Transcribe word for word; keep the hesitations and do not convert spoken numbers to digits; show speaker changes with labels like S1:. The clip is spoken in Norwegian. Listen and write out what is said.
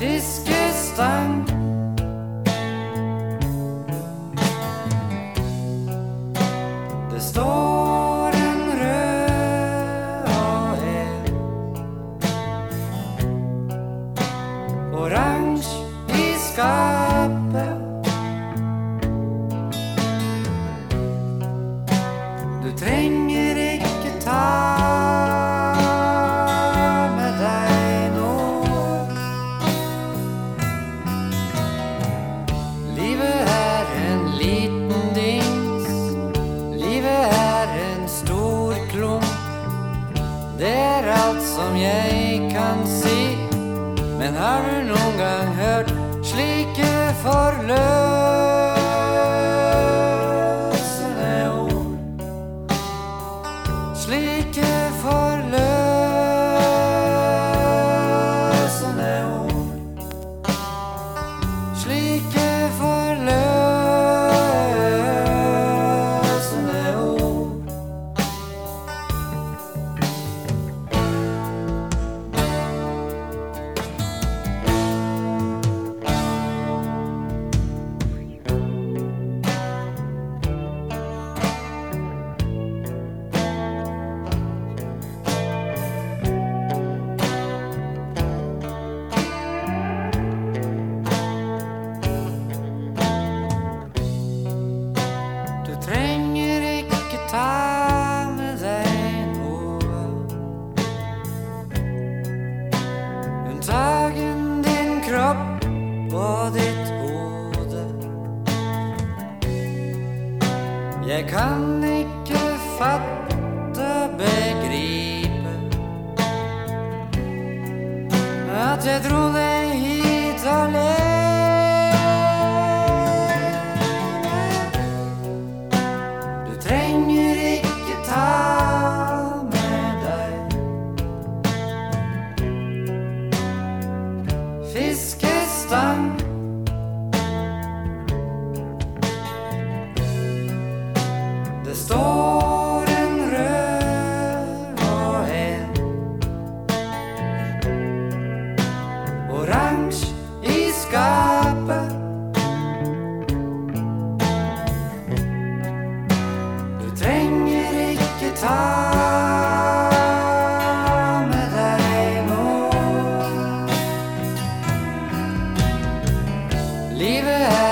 S1: fiskestang. Det står en rød og en oransje i skapet. Du trenger ikke ta med deg noe. Livet er en liten dings, livet er en stor klump. Det er alt som jeg kan si. Men har du noen gang hørt slike forløsende ord? Slike forløsende ord. Slike forløsende ord. Du trenger ikke ta med deg noe, unntagen din kropp og ditt hode. Jeg kan ikke fatte og begripe at jeg dro deg hit alene. Du trenger ikke ta med deg fiskestang. Det står en rød og en oransje i skapet. Du trenger ikke ta med deg noe. Livet er